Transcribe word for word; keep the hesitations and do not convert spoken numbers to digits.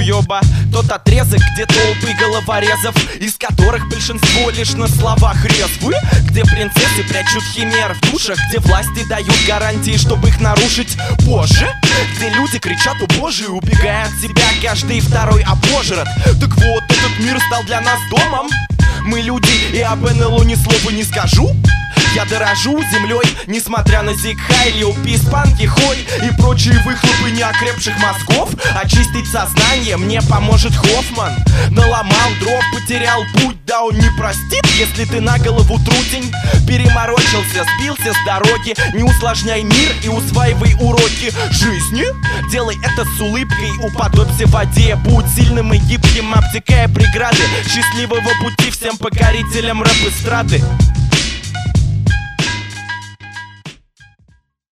уёба. Тот отрезок, где толпы головорезов, из которых большинство лишь на словах резвы, где принцессы прячут химер в душах, где власти дают гарантии, чтобы их нарушить позже, где люди кричат «О боже!» убегая от себя, каждый второй обожрат. Так вот, этот мир стал для нас домом. Мы люди, и об эн эл о ни слова не скажу. Я дорожу землей, несмотря на Зиг-Хай, Лил Пис, Панки, Хой и прочие выхлопы неокрепших мозгов. Очистить сознание мне поможет Хоффман. Наломал дров, потерял путь, да он не простит, если ты на голову трутень. Переморочился, сбился с дороги. Не усложняй мир и усваивай уроки жизни. Делай это с улыбкой, уподобься воде. Будь сильным и гибким, обтекая преграды. Счастливого пути всем покорителям рэп-эстрады.